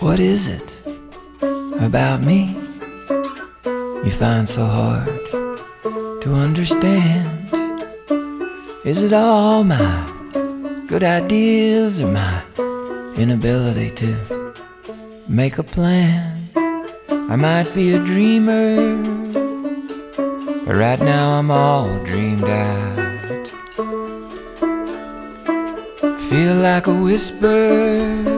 What is it about me you find so hard to understand? Is it all my good ideas or my inability to make a plan? I might be a dreamer, but right now I'm all dreamed out. Feel like a whisper